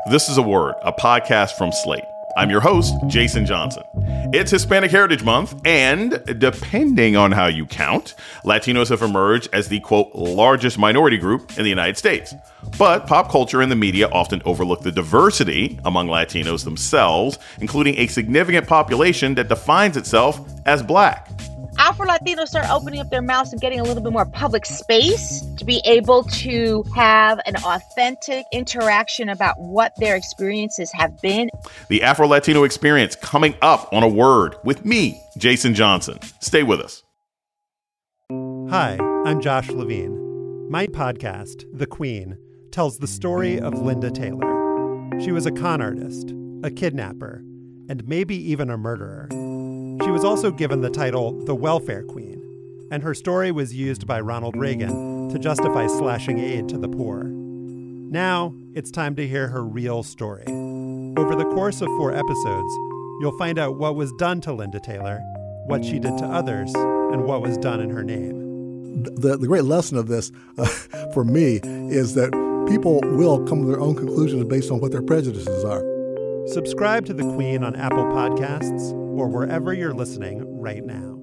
This is A Word, a podcast from Slate. I'm your host, Jason Johnson. It's Hispanic Heritage Month, and depending on how you count, Latinos have emerged as the, quote, largest minority group in the United States. But pop culture and the media often overlook the diversity among Latinos themselves, including a significant population that defines itself as Black. Afro-Latinos start opening up their mouths and getting a little bit more public space to be able to have an authentic interaction about what their experiences have been. The Afro-Latino experience coming up on A Word with me, Jason Johnson. Stay with us. Hi, I'm Josh Levine. My podcast, The Queen, tells the story of Linda Taylor. She was a con artist, a kidnapper, and maybe even a murderer. She was also given the title the Welfare Queen, and her story was used by Ronald Reagan to justify slashing aid to the poor. Now, it's time to hear her real story. Over the course of 4 episodes, you'll find out what was done to Linda Taylor, what she did to others, and what was done in her name. The great lesson of this, for me, is that people will come to their own conclusions based on what their prejudices are. Subscribe to The Queen on Apple Podcasts or wherever you're listening right now.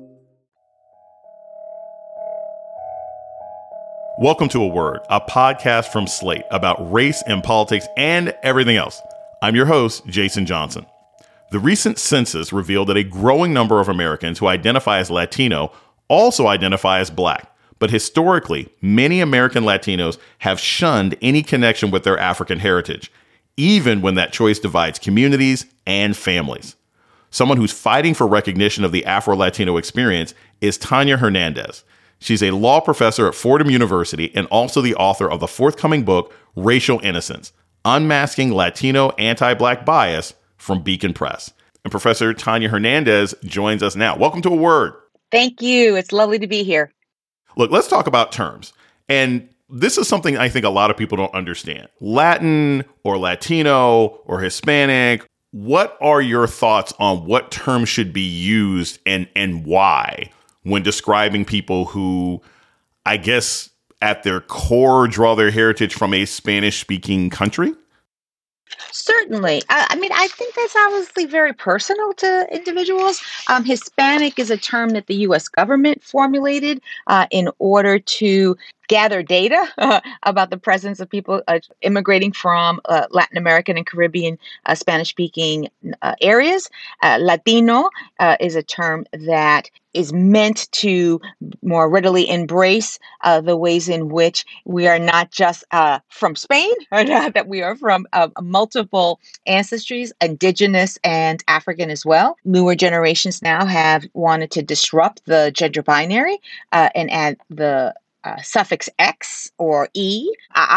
Welcome to A Word, a podcast from Slate about race and politics and everything else. I'm your host, Jason Johnson. The recent census revealed that a growing number of Americans who identify as Latino also identify as Black. But historically, many American Latinos have shunned any connection with their African heritage, even when that choice divides communities and families. Someone who's fighting for recognition of the Afro-Latino experience is Tanya Hernandez. She's a law professor at Fordham University and also the author of the forthcoming book, Racial Innocence: Unmasking Latino Anti-Black Bias from Beacon Press. And Professor Tanya Hernandez joins us now. Welcome to A Word. Thank you. It's lovely to be here. Look, let's talk about terms. And this is something I think a lot of people don't understand. Latin or Latino or Hispanic, what are your thoughts on what terms should be used and why when describing people who, I guess, at their core draw their heritage from a Spanish-speaking country? Certainly. I think that's obviously very personal to individuals. Hispanic is a term that the U.S. government formulated in order to gather data about the presence of people immigrating from Latin American and Caribbean Spanish-speaking areas. Latino is a term that is meant to more readily embrace the ways in which we are not just from Spain, or that we are from multiple ancestries, indigenous and African as well. Newer generations now have wanted to disrupt the gender binary and add the suffix X or E.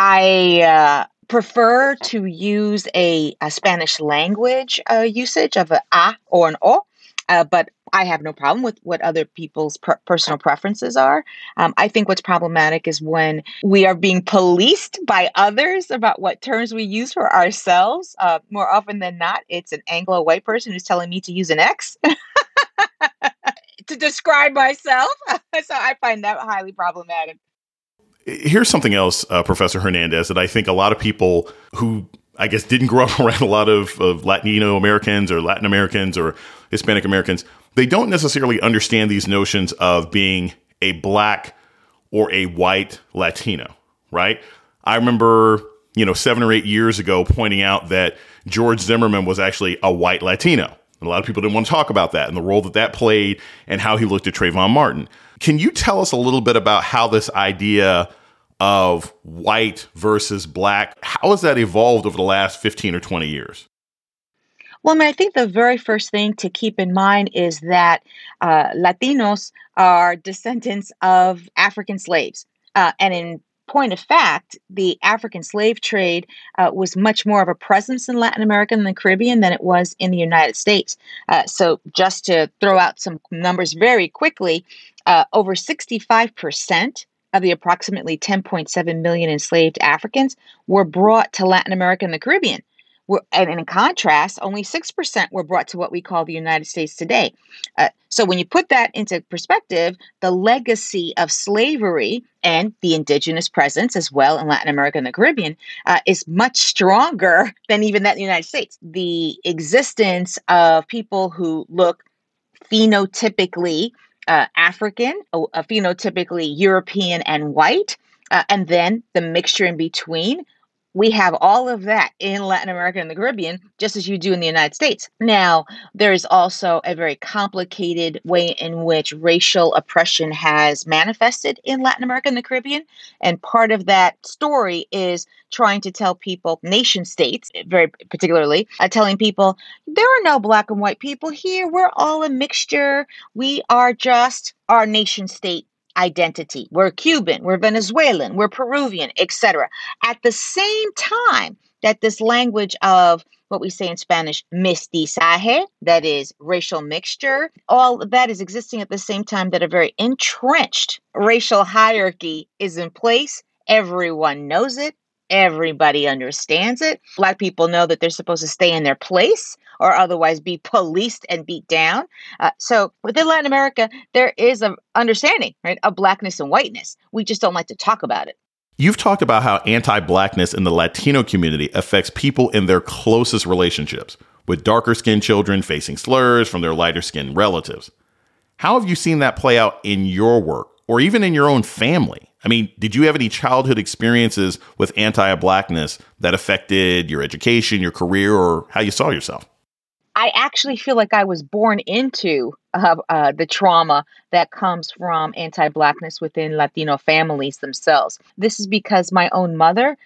I prefer to use a Spanish language usage of a or an O, but I have no problem with what other people's personal preferences are. I think what's problematic is when we are being policed by others about what terms we use for ourselves. More often than not, it's an Anglo white person who's telling me to use an X to describe myself. So I find that highly problematic. Here's something else, Professor Hernandez, that I think a lot of people who, I guess, didn't grow up around a lot of Latino Americans or Latin Americans or Hispanic Americans, they don't necessarily understand these notions of being a Black or a white Latino, right? I remember, 7 or 8 years ago pointing out that George Zimmerman was actually a white Latino. And a lot of people didn't want to talk about that and the role that played and how he looked at Trayvon Martin. Can you tell us a little bit about how this idea of white versus Black, how has that evolved over the last 15 or 20 years? Well, I think the very first thing to keep in mind is that Latinos are descendants of African slaves. And in point of fact, the African slave trade was much more of a presence in Latin America and the Caribbean than it was in the United States. So just to throw out some numbers very quickly, over 65% of the approximately 10.7 million enslaved Africans were brought to Latin America and the Caribbean. And in contrast, only 6% were brought to what we call the United States today. So when you put that into perspective, the legacy of slavery and the indigenous presence as well in Latin America and the Caribbean is much stronger than even that in the United States. The existence of people who look phenotypically African, phenotypically European and white, and then the mixture in between. We have all of that in Latin America and the Caribbean, just as you do in the United States. Now, there is also a very complicated way in which racial oppression has manifested in Latin America and the Caribbean. And part of that story is trying to tell people, nation states, very particularly, telling people, there are no black and white people here. We're all a mixture. We are just our nation state identity. We're Cuban, we're Venezuelan, we're Peruvian, etc. At the same time that this language of what we say in Spanish, mestizaje, that is racial mixture, all of that is existing at the same time that a very entrenched racial hierarchy is in place. Everyone knows it. Everybody understands it. Black people know that they're supposed to stay in their place or otherwise be policed and beat down. So within Latin America, there is an understanding, right, of blackness and whiteness. We just don't like to talk about it. You've talked about how anti-blackness in the Latino community affects people in their closest relationships, with darker-skinned children facing slurs from their lighter-skinned relatives. How have you seen that play out in your work or even in your own family? I mean, did you have any childhood experiences with anti-blackness that affected your education, your career, or how you saw yourself? I actually feel like I was born into the trauma that comes from anti-blackness within Latino families themselves. This is because my own mother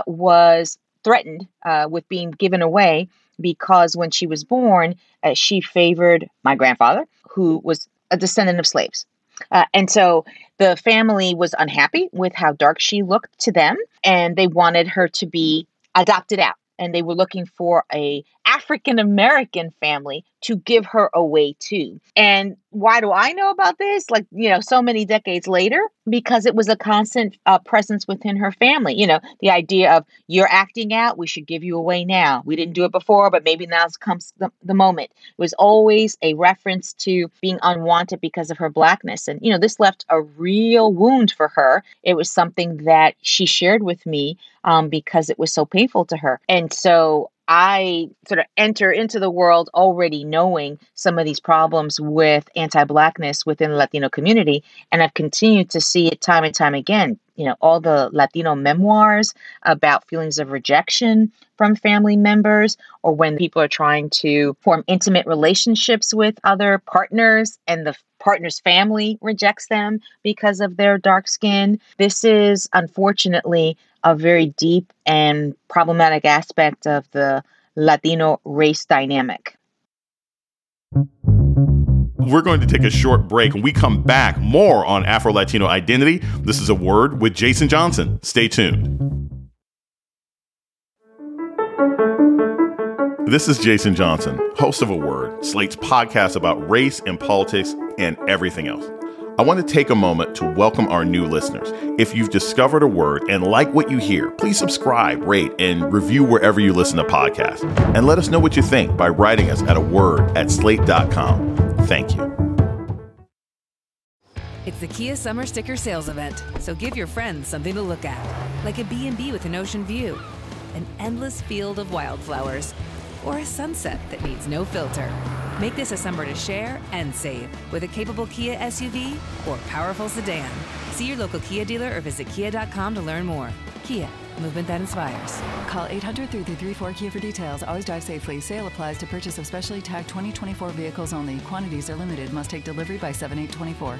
was threatened with being given away because when she was born, she favored my grandfather, who was a descendant of slaves. And so the family was unhappy with how dark she looked to them, and they wanted her to be adopted out. And they were looking for a African-American family to give her away to. And why do I know about this? Like, so many decades later, because it was a constant presence within her family. The idea of you're acting out, we should give you away now. We didn't do it before, but maybe now comes the moment. It was always a reference to being unwanted because of her blackness. And, this left a real wound for her. It was something that she shared with me because it was so painful to her. And so I sort of enter into the world already knowing some of these problems with anti-blackness within the Latino community. And I've continued to see it time and time again. All the Latino memoirs about feelings of rejection from family members, or when people are trying to form intimate relationships with other partners and the partner's family rejects them because of their dark skin. This is unfortunately a very deep and problematic aspect of the Latino race dynamic. We're going to take a short break. When we come back, more on Afro-Latino identity. This is A Word with Jason Johnson. Stay tuned. This is Jason Johnson, host of A Word, Slate's podcast about race and politics and everything else. I want to take a moment to welcome our new listeners. If you've discovered A Word and like what you hear, please subscribe, rate, and review wherever you listen to podcasts. And let us know what you think by writing us at aword@slate.com. Thank you. It's the Kia Summer Sticker Sales Event, so give your friends something to look at, like a B&B with an ocean view, an endless field of wildflowers, or a sunset that needs no filter. Make this a summer to share and save with a capable Kia SUV or powerful sedan. See your local Kia dealer or visit kia.com to learn more. Kia, movement that inspires. Call 800-3334-KIA for details. Always drive safely. Sale applies to purchase of specially tagged 2024 vehicles only. Quantities are limited. Must take delivery by 7/8/24.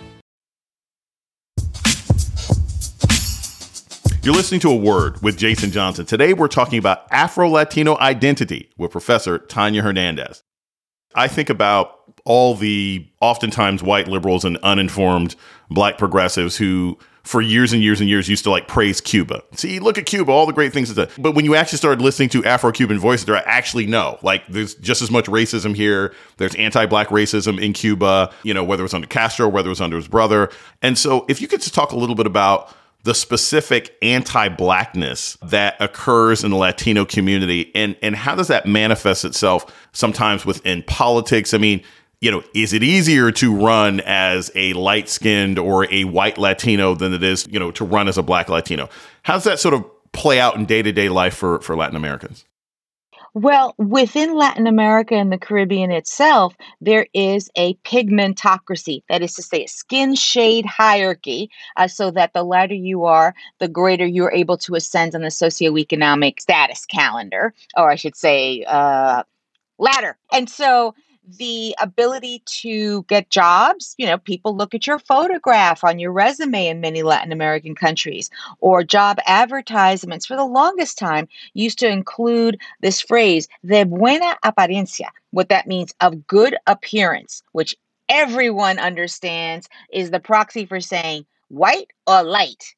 You're listening to A Word with Jason Johnson. Today, we're talking about Afro-Latino identity with Professor Tanya Hernandez. I think about all the oftentimes white liberals and uninformed black progressives who for years and years and years used to praise Cuba. See, look at Cuba, all the great things it's done. But when you actually started listening to Afro-Cuban voices, there actually no, there's just as much racism here. There's anti-black racism in Cuba, whether it was under Castro, whether it was under his brother. And so if you could just talk a little bit about the specific anti-blackness that occurs in the Latino community and how does that manifest itself sometimes within politics? I mean, is it easier to run as a light-skinned or a white Latino than it is, to run as a black Latino? How does that sort of play out in day-to-day life for Latin Americans? Well, within Latin America and the Caribbean itself, there is a pigmentocracy. That is to say, a skin shade hierarchy, so that the lighter you are, the greater you're able to ascend on the socioeconomic status calendar, or I should say, ladder. And so the ability to get jobs, people look at your photograph on your resume in many Latin American countries, or job advertisements for the longest time used to include this phrase, de buena apariencia, what that means, of good appearance, which everyone understands is the proxy for saying white or light.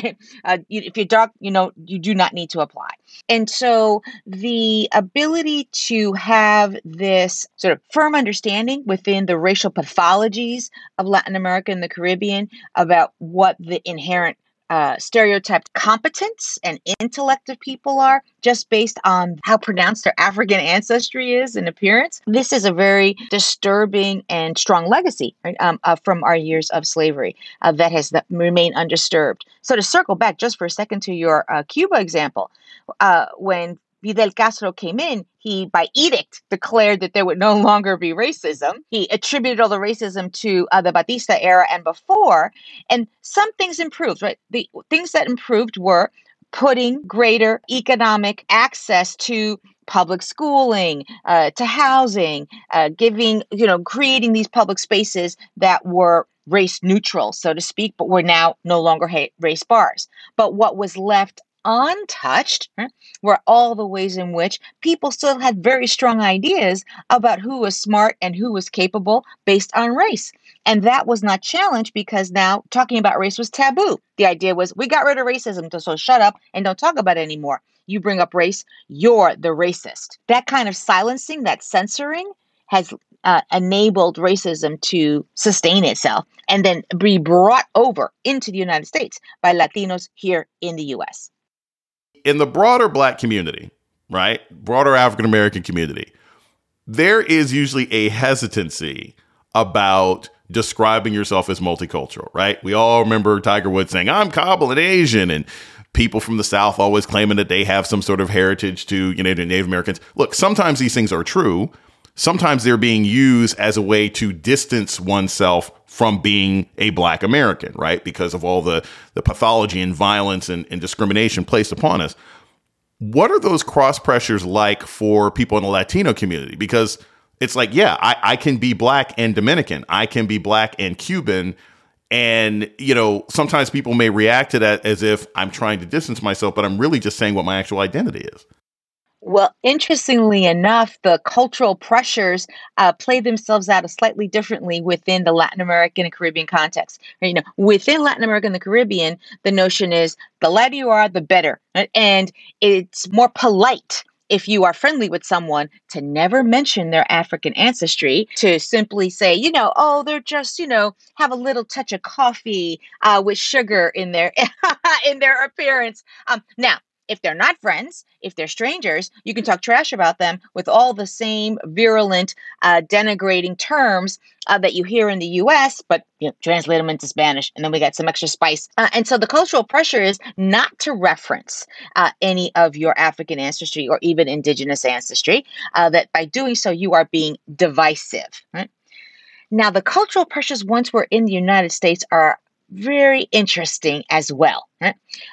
If you're dark, you do not need to apply. And so the ability to have this sort of firm understanding within the racial pathologies of Latin America and the Caribbean about what the inherent stereotyped competence and intellect of people are, just based on how pronounced their African ancestry is in appearance. This is a very disturbing and strong legacy, right, from our years of slavery that has remained undisturbed. So to circle back just for a second to your Cuba example, when Fidel Castro came in, he, by edict, declared that there would no longer be racism. He attributed all the racism to the Batista era and before, and some things improved, right? The things that improved were putting greater economic access to public schooling, to housing, creating these public spaces that were race neutral, so to speak, but were now no longer race bars. But what was left untouched were all the ways in which people still had very strong ideas about who was smart and who was capable based on race. And that was not challenged because now talking about race was taboo. The idea was, we got rid of racism, so shut up and don't talk about it anymore. You bring up race, you're the racist. That kind of silencing, that censoring has enabled racism to sustain itself and then be brought over into the United States by Latinos here in the U.S. In the broader Black community, right, broader African-American community, there is usually a hesitancy about describing yourself as multicultural, right? We all remember Tiger Woods saying, I'm Kabul and Asian, and people from the South always claiming that they have some sort of heritage to, to Native Americans. Look, sometimes these things are true. Sometimes they're being used as a way to distance oneself from being a Black American, right? Because of all the pathology and violence and discrimination placed upon us. What are those cross pressures like for people in the Latino community? Because it's like, yeah, I can be Black and Dominican. I can be Black and Cuban. And, sometimes people may react to that as if I'm trying to distance myself, but I'm really just saying what my actual identity is. Well, interestingly enough, the cultural pressures play themselves out slightly differently within the Latin American and Caribbean context. Within Latin America and the Caribbean, the notion is the lighter you are, the better. Right? And it's more polite if you are friendly with someone to never mention their African ancestry, to simply say, they're just, have a little touch of coffee with sugar in their in their appearance. Now, if they're not friends, if they're strangers, you can talk trash about them with all the same virulent, denigrating terms that you hear in the U.S., but translate them into Spanish, and then we got some extra spice. And so the cultural pressure is not to reference any of your African ancestry or even indigenous ancestry, that by doing so, you are being divisive. Right? Now, the cultural pressures once we're in the United States are very interesting as well. Right?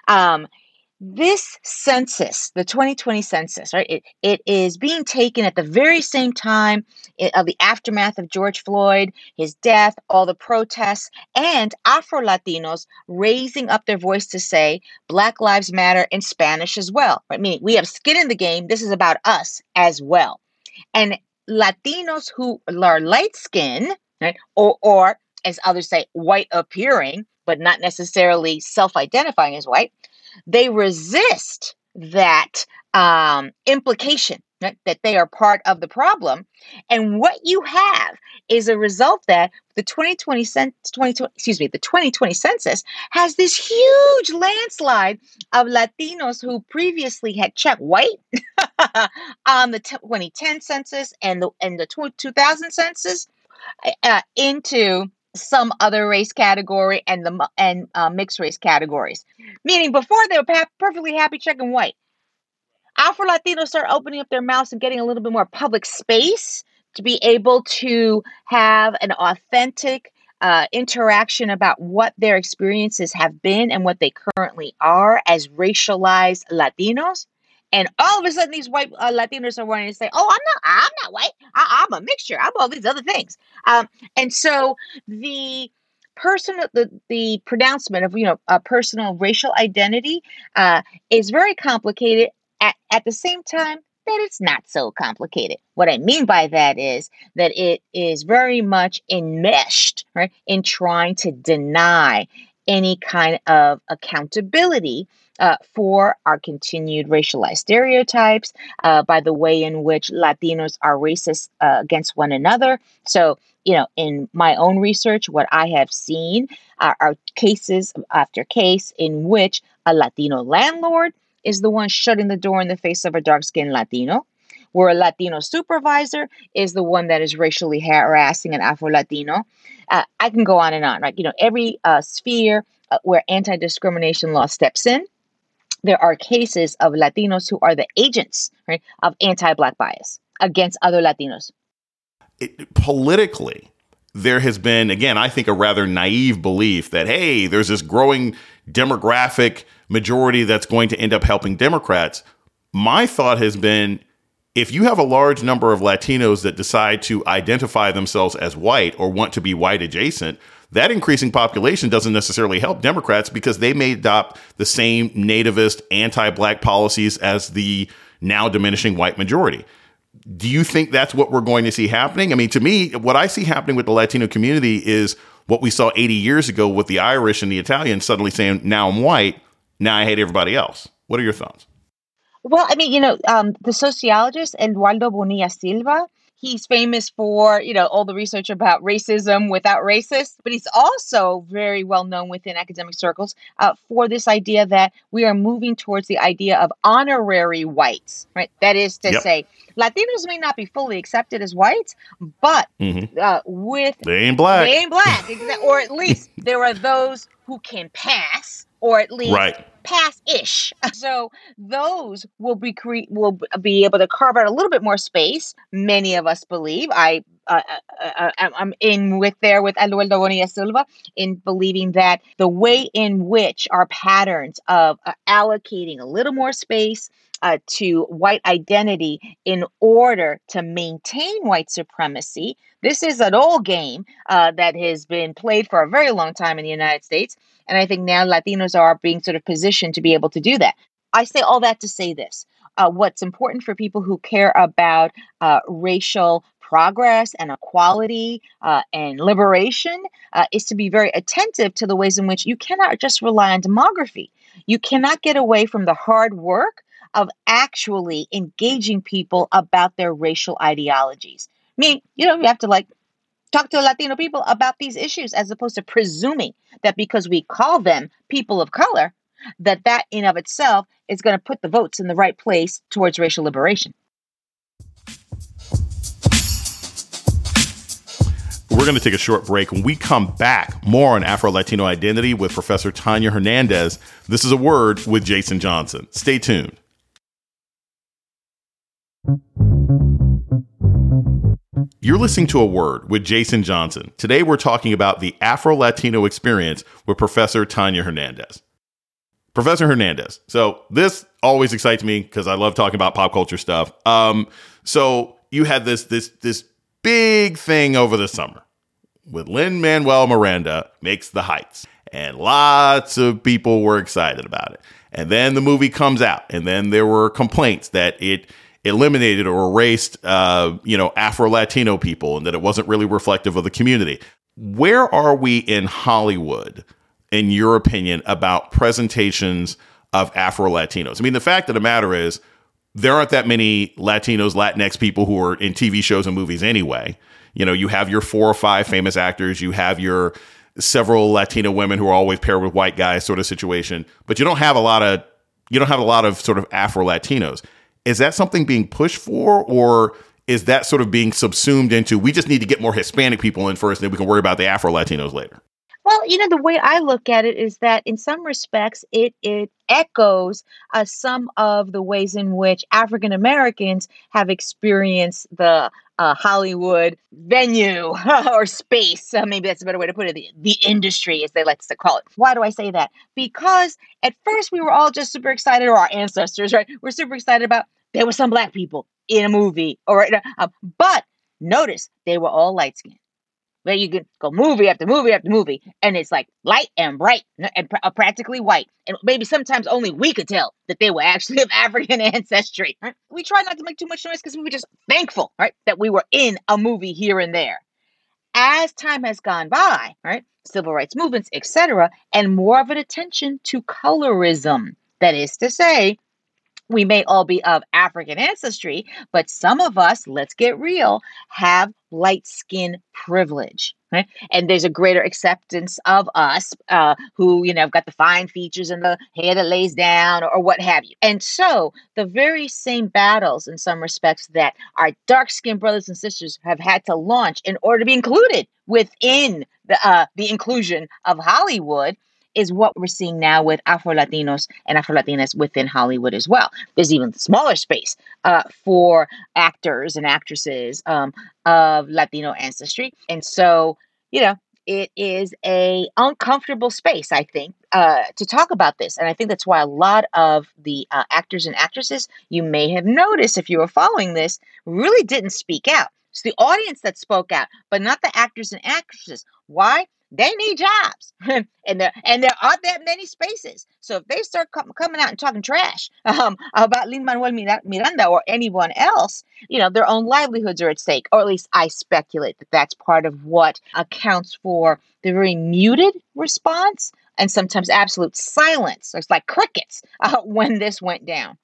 This census, the 2020 census, right? It is being taken at the very same time of the aftermath of George Floyd, his death, all the protests, and Afro-Latinos raising up their voice to say Black Lives Matter in Spanish as well. Right? Meaning we have skin in the game. This is about us as well. And Latinos who are light-skinned, right? Or as others say, white appearing, but not necessarily self-identifying as white, they resist that implication that they are part of the problem. And what you have is a result that the 2020 census has this huge landslide of Latinos who previously had checked white on the 2010 census and the 2000 census, into some other race category and mixed race categories. Meaning before they were perfectly happy checking white. Afro Latinos start opening up their mouths and getting a little bit more public space to be able to have an authentic interaction about what their experiences have been and what they currently are as racialized Latinos. And all of a sudden, these white Latinos are wanting to say, "Oh, I'm not white. I'm a mixture. I'm all these other things." And so the the pronouncement of a personal racial identity is very complicated. At the same time, that it's not so complicated. What I mean by that is that it is very much enmeshed, right, in trying to deny any kind of accountability for our continued racialized stereotypes, by the way in which Latinos are racist against one another. So, in my own research, what I have seen are cases after case in which a Latino landlord is the one shutting the door in the face of a dark-skinned Latino, where a Latino supervisor is the one that is racially harassing an Afro-Latino. I can go on and on, right? Every sphere where anti-discrimination law steps in, there are cases of Latinos who are the agents, right, of anti-Black bias against other Latinos. Politically, there has been, again, I think a rather naive belief that, hey, there's this growing demographic majority that's going to end up helping Democrats. My thought has been, if you have a large number of Latinos that decide to identify themselves as white or want to be white adjacent, that increasing population doesn't necessarily help Democrats because they may adopt the same nativist, anti-Black policies as the now diminishing white majority. Do you think that's what we're going to see happening? I mean, to me, what I see happening with the Latino community is what we saw 80 years ago with the Irish and the Italians suddenly saying, now I'm white, now I hate everybody else. What are your thoughts? Well, I mean, the sociologist Eduardo Bonilla Silva, he's famous for, all the research about racism without racists, but he's also very well known within academic circles for this idea that we are moving towards the idea of honorary whites, right? That is to say, Latinos may not be fully accepted as whites, but with... They ain't black. They ain't black, or at least there are those who can pass, or at least... Right. Pass-ish. So those will be able to carve out a little bit more space. Many of us believe. I'm with Eduardo Bonilla Silva in believing that the way in which our patterns of allocating a little more space to white identity in order to maintain white supremacy. This is an old game that has been played for a very long time in the United States. And I think now Latinos are being sort of positioned to be able to do that. I say all that to say this. What's important for people who care about racial progress and equality and liberation is to be very attentive to the ways in which you cannot just rely on demography. You cannot get away from the hard work of actually engaging people about their racial ideologies. I mean, you have to talk to Latino people about these issues as opposed to presuming that because we call them people of color, that in of itself is going to put the votes in the right place towards racial liberation. We're going to take a short break. When we come back, more on Afro-Latino identity with Professor Tanya Hernandez. This is A Word with Jason Johnson. Stay tuned. You're listening to A Word with Jason Johnson. Today, we're talking about the Afro-Latino experience with Professor Tanya Hernandez. Professor Hernandez. So this always excites me because I love talking about pop culture stuff. So you had this big thing over the summer with Lin-Manuel Miranda Makes the Heights. And lots of people were excited about it. And then the movie comes out. And then there were complaints that it eliminated or erased, Afro-Latino people and that it wasn't really reflective of the community. Where are we in Hollywood, in your opinion, about presentations of Afro-Latinos? I mean, the fact of the matter is there aren't that many Latinos, Latinx people who are in TV shows and movies anyway. You have your 4 or 5 famous actors. You have your several Latino women who are always paired with white guys sort of situation. But you don't have a lot of sort of Afro-Latinos. Is that something being pushed for, or is that sort of being subsumed into, we just need to get more Hispanic people in first, and then we can worry about the Afro-Latinos later? Well, the way I look at it is that in some respects, it echoes some of the ways in which African Americans have experienced the Hollywood venue or space. Maybe that's a better way to put it. The industry, as they like to call it. Why do I say that? Because at first we were all just super excited, or our ancestors, right? We're super excited about there were some Black people in a movie, but notice they were all light skinned. Where you can go movie after movie after movie, and it's like light and bright and practically white. And maybe sometimes only we could tell that they were actually of African ancestry. Right? We try not to make too much noise because we were just thankful, right, that we were in a movie here and there. As time has gone by, right, civil rights movements, etc., and more of an attention to colorism. That is to say, we may all be of African ancestry, but some of us, let's get real, have light skin privilege. Right? And there's a greater acceptance of us who, have got the fine features and the hair that lays down or what have you. And so the very same battles in some respects that our dark-skinned brothers and sisters have had to launch in order to be included within the inclusion of Hollywood is what we're seeing now with Afro-Latinos and Afro-Latinas within Hollywood as well. There's even smaller space for actors and actresses of Latino ancestry. And so, it is a uncomfortable space, I think, to talk about this. And I think that's why a lot of the actors and actresses, you may have noticed if you were following this, really didn't speak out. It's the audience that spoke out, but not the actors and actresses. Why? They need jobs, and there aren't that many spaces. So if they start coming out and talking trash about Lin-Manuel Miranda or anyone else, their own livelihoods are at stake. Or at least I speculate that that's part of what accounts for the very muted response and sometimes absolute silence. It's like crickets when this went down.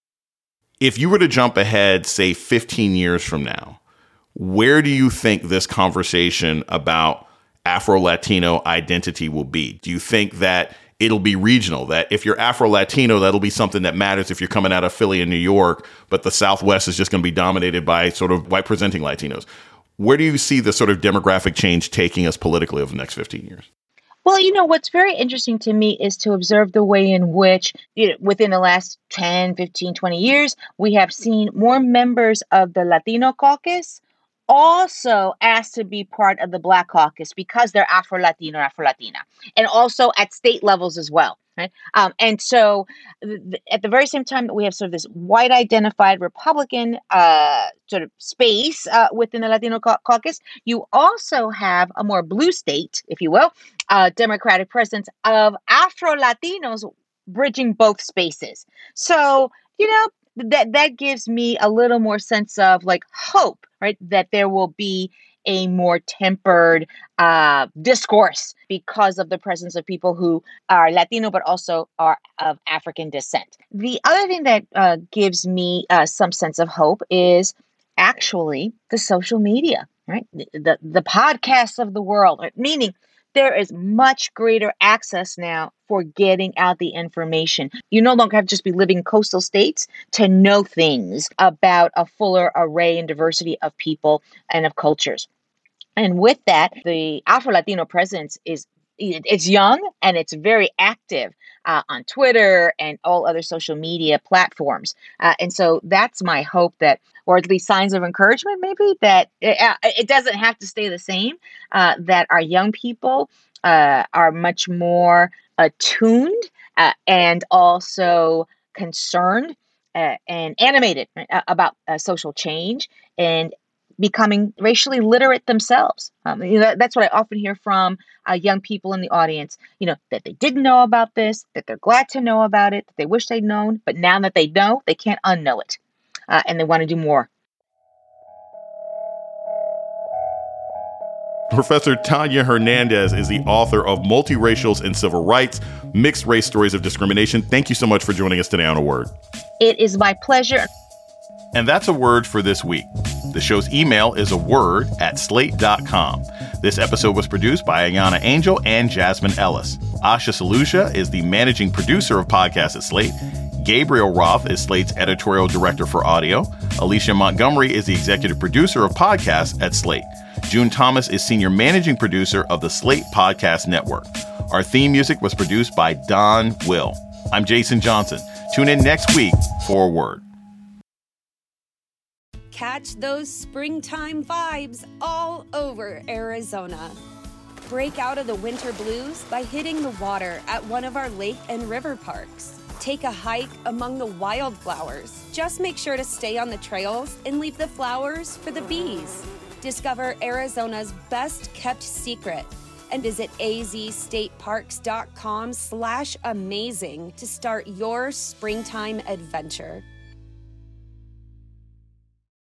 If you were to jump ahead, say 15 years from now, where do you think this conversation about Afro-Latino identity will be? Do you think that it'll be regional, that if you're Afro-Latino, that'll be something that matters if you're coming out of Philly and New York, but the Southwest is just going to be dominated by sort of white presenting Latinos? Where do you see the sort of demographic change taking us politically over the next 15 years? Well, what's very interesting to me is to observe the way in which within the last 10, 15, 20 years, we have seen more members of the Latino caucus also asked to be part of the Black caucus because they're Afro-Latino, Afro-Latina, and also at state levels as well. Right? And so at the very same time that we have sort of this white identified Republican sort of space within the Latino caucus, you also have a more blue state, if you will, Democratic presence of Afro-Latinos bridging both spaces. So, that gives me a little more sense of like hope, right? That there will be a more tempered discourse because of the presence of people who are Latino, but also are of African descent. The other thing that gives me some sense of hope is actually the social media, right? The podcasts of the world, right? Meaning there is much greater access now for getting out the information. You no longer have to just be living in coastal states to know things about a fuller array and diversity of people and of cultures. And with that, the Afro-Latino presence it's young and it's very active on Twitter and all other social media platforms. And so that's my hope that, or at least signs of encouragement, maybe, that it doesn't have to stay the same, that our young people are much more attuned and also concerned and animated about social change and becoming racially literate themselves. That's what I often hear from young people in the audience, that they didn't know about this, that they're glad to know about it, that they wish they'd known, but now that they know, they can't unknow it. And they want to do more. Professor Tanya Hernandez is the author of Multiracials and Civil Rights, Mixed Race Stories of Discrimination. Thank you so much for joining us today on A Word. It is my pleasure. And that's A Word for this week. The show's email is aword@slate.com. This episode was produced by Ayana Angel and Jasmine Ellis. Asha Saluja is the managing producer of podcasts at Slate. Gabriel Roth is Slate's editorial director for audio. Alicia Montgomery is the executive producer of podcasts at Slate. June Thomas is senior managing producer of the Slate Podcast Network. Our theme music was produced by Don Will. I'm Jason Johnson. Tune in next week for a word. Catch those springtime vibes all over Arizona. Break out of the winter blues by hitting the water at one of our lake and river parks. Take a hike among the wildflowers. Just make sure to stay on the trails and leave the flowers for the bees. Discover Arizona's best-kept secret and visit azstateparks.com/amazing to start your springtime adventure.